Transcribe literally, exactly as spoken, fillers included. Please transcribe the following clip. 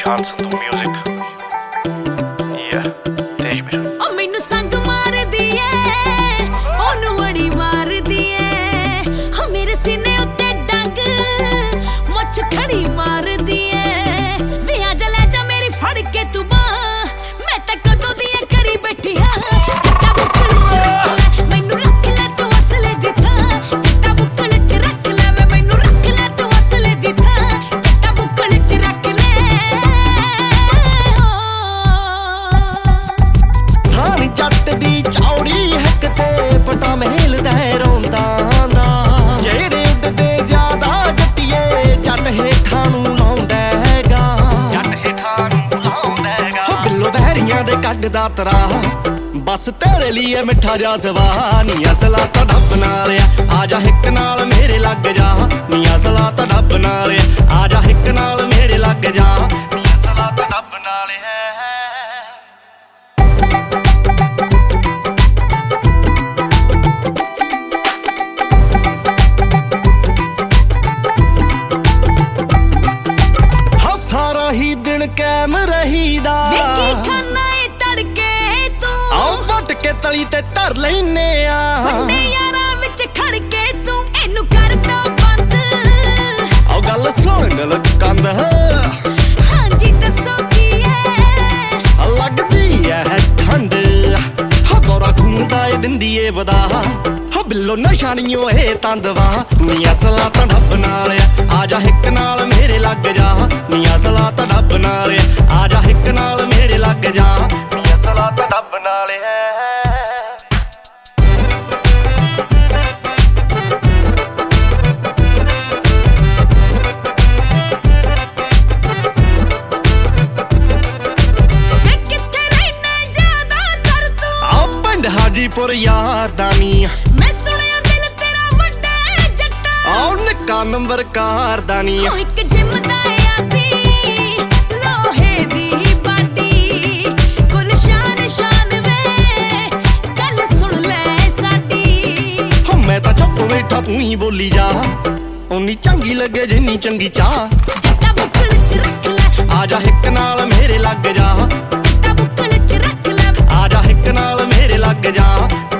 Nishan Sandhu music. Yeah, Tejbir. ओ मैनू संग मार दिए, ओनू बड़ी मार दिए, हो मेरे सीने उत्ते डंग, मुछ खड़ी मार दिए। वे आजा ले जा मेरी फड़ के तू बांह, मैं ते कदों दी करी बैठी हां। जट्टा बुक्कल च रख ले, मैनू रख ले तू असले दी थां। जट्टा बुक्कल च रख ले, वे मैनू रख ले तू असले दी थां। जट्टा बुक्कल च रख ले। सानी जट दी चौड़ी हक ते पटा महल दा रोंदा ना, जेड़े उडदे ज्यादा जट्टिए जट हेठां नूं लाउंदा हैगा, जट हेठां नूं लाउंदा हैगा। हो बिल्लो बहरियां दे कड्डदा तरा, बस तेरे लिए मिठा जा सवा। नी असला तां डब नाल आ, आजा हिक नाल मेरे लग जा। नी असला तां डब नाल आ, आजा हिक नाल मेरे लग जा। नी असला तां डब नाल है। सारा ही दिन कैम रहीदा, विकी खाना ए तड़के तू, आओ वट के तली ते धर लैने आ। फंडे यारां विच खड़ के तू एनू कर दो बंद। आओ गल सुन गल कंद, हां जी दसो की है लगदी है ठंड। हो दौरा घूमदा ए दिंदी ए वदा, हो बिल्लो नशानियों ए तंदवा। नी असला तां डब नाल आ, आजा हिक नाल मेरे लग जा। नी असला तां डब नाल आ, आजा हिक नाल मेरे लग जा। नी असला तां डब नाल है। हाजीपुर यार दानी, मैं सुनिया दिल तेरा वड्डा है जट्टा। आओ निक्का नंबर कार दानी, हो एक जिम दा आदी, लोहे दी बाडी, गुलशान शान वे, गल सुन ले साडी। हो मैं तां चुप बैठा तू ही बोली जा, उन्नी चंगी लगे जिन्नी चंगी चाह। जट्टा बुक्कल च रख ले, आजा हिक नाल मेरे लग जा। जट्टा बुक्कल च रख ले, आजा हिक नाल मेरे लग जा।